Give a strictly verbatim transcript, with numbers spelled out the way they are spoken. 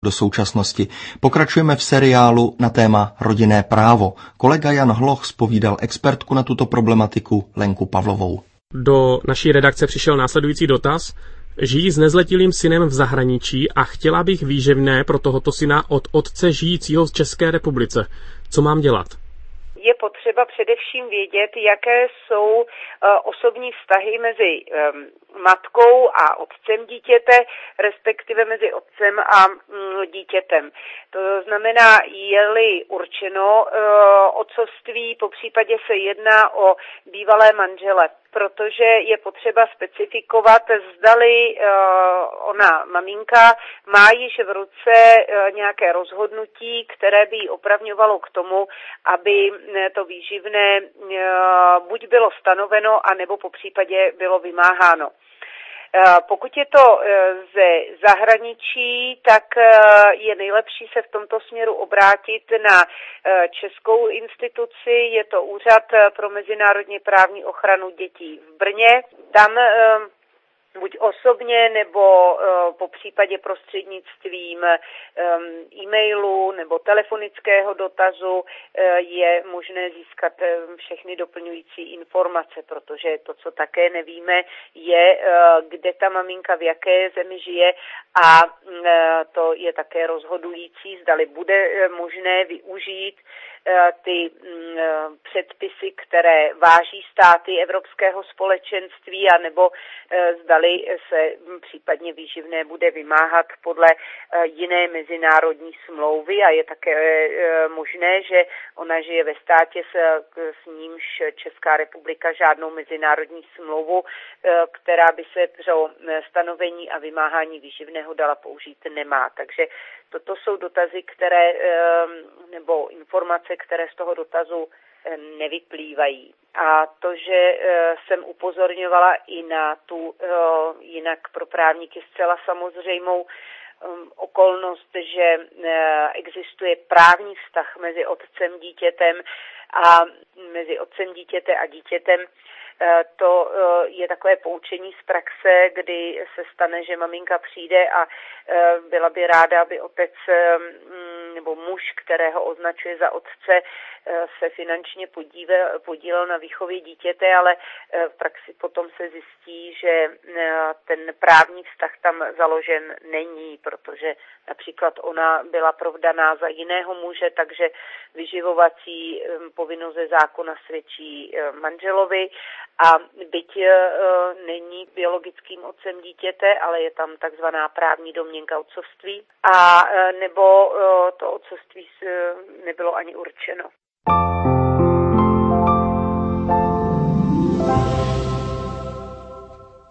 do současnosti. Pokračujeme v seriálu na téma rodinné právo. Kolega Jan Hloch zpovídal expertku na tuto problematiku Lenku Pavlovou. Do naší redakce přišel následující dotaz. Žijí s nezletilým synem v zahraničí a chtěla bych výživné pro tohoto syna od otce žijícího v České republice. Co mám dělat? Je potřeba především vědět, jaké jsou osobní vztahy mezi matkou a otcem dítěte, respektive mezi otcem a dítětem. To znamená, je-li určeno otcovství, popřípadě se jedná o bývalé manžele, protože je potřeba specifikovat, zdali ona maminka má již v ruce nějaké rozhodnutí, které by ji opravňovalo k tomu, aby to výživné buď bylo stanoveno, anebo popřípadě bylo vymáháno. Pokud je to ze zahraničí, tak je nejlepší se v tomto směru obrátit na českou instituci, je to Úřad pro mezinárodně právní ochranu dětí v Brně. Tam buď osobně nebo po případě prostřednictvím e-mailu nebo telefonického dotazu je možné získat všechny doplňující informace, protože to, co také nevíme, je, kde ta maminka v jaké zemi žije a to je také rozhodující, zdali bude možné využít ty předpisy, které váží státy Evropského společenství, anebo zdali se případně výživné bude vymáhat podle jiné mezinárodní smlouvy a je také možné, že ona žije ve státě, s, s nímž Česká republika žádnou mezinárodní smlouvu, která by se pro stanovení a vymáhání výživného dala použít, nemá. Takže toto jsou dotazy, které, nebo informace, které z toho dotazu nevyplývají. A to, že jsem upozorňovala i na tu jinak pro právníky zcela samozřejmou okolnost, že existuje právní vztah mezi otcem dítětem a mezi otcem dítěte a dítětem. To je takové poučení z praxe, kdy se stane, že maminka přijde a byla by ráda, aby otec nebo muž, kterého označuje za otce, se finančně podílel, podílel na výchově dítěte, ale v praxi potom se zjistí, že ten právní vztah tam založen není, protože například ona byla provdaná za jiného muže, takže vyživovací povinnost ze zákona svědčí manželovi a byť není biologickým otcem dítěte, ale je tam takzvaná právní domněnka otcovství a nebo to otcovství nebylo ani určeno.